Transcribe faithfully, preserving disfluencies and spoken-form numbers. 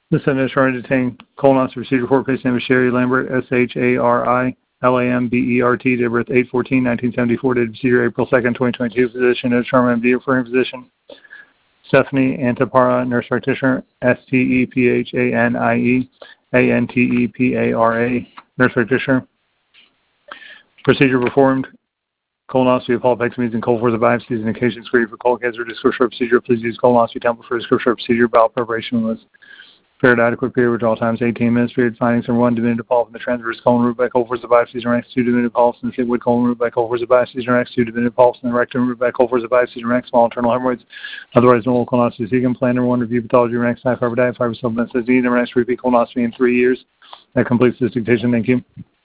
The Senate is trying to obtain colonoscopy procedure for patient name is Sherry Lambert, S H A R I L A M B E R T, date of birth eight fourteen nineteen seventy-four, date of procedure April second, twenty twenty-two, physician, no determined M D, referring physician. Stephanie Antipara, nurse practitioner, S T E P H A N I E A N T E P A R A, nurse practitioner. Procedure performed. Colonoscopy of polypectomies and cold force biopsies and occasion screening for colon cancer. Description of procedure. Please use colonoscopy template for description of procedure. Bowel preparation was period adequate period withdrawal times eighteen minutes. Period findings number one, diminutive polyp in the transverse colon root by cold force biopsies and next two diminutive polyps in the sigmoid colon root by cold force biopsies and next two diminutive polyps in the rectum root by cold force biopsies and next small internal hemorrhoids. Otherwise normal colonoscopy. Second plan number one, review pathology and next high fiber diet fiber supplements as needed. Number next repeat colonoscopy in three years. That completes this dictation. Thank you.